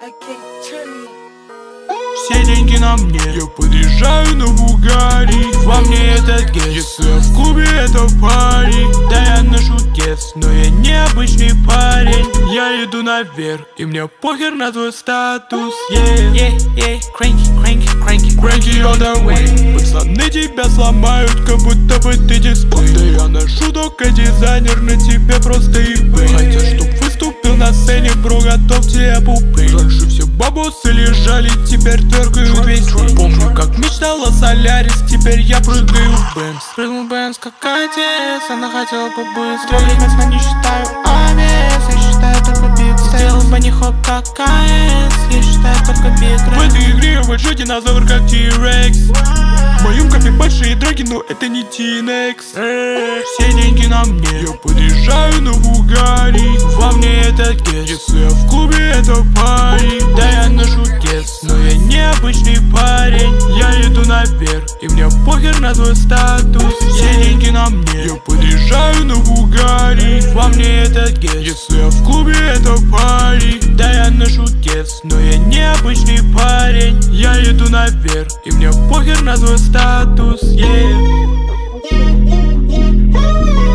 Все деньги на мне, я подъезжаю на Бугари. Во мне этот гест, если я в клубе, это парень. Да, я ношу кепс, но я необычный парень. Я иду наверх, и мне похер на твой статус. Cranky all the way. Пацаны тебя сломают, как будто бы ты дисплей. Да я ношу только дизайнер, на тебе просто eBay. Хотя чтоб выступил на сцене, бро, готовьте пупы. Раньше все бабосы лежали, теперь теркают весь день. Помню, как мечтал о Солярис, теперь я прыгаю в Бенз. Прыгнул в Бенз, как отец, она хотела побыстрее. Конечно, не считаю овес, я считаю только биг. Сделал бы хоп как КС, я считаю только биг. В этой игре я большой динозавр, как T-Rex. В моем копе большие драги, но это не Тинекс. Все деньги на мне, я подъезжаю на Бугари. Во мне этот гест, если я в клубе, это парень. Да, я ношу кепс, но я необычный парень. Я иду наверх, и мне похер на твой статус. Все деньги на мне, я подъезжаю на Бугари. Во мне этот гест, если я в клубе, это парень. Да, я ношу кепс, но я необычный парень. Я иду наверх, и мне похер на твой статус.